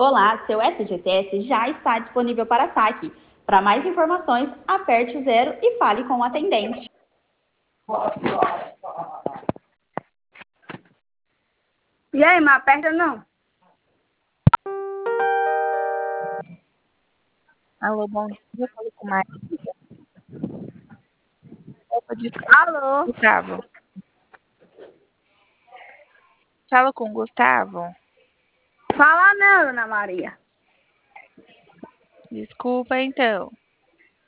Olá, seu SGTS já está disponível para saque. Para mais informações, aperte o 0 e fale com o atendente. E aí, mas aperta não. Alô, bom dia, falo com Maria. Alô? Gustavo. Fala com o Gustavo. Fala não, Ana Maria. Desculpa, então.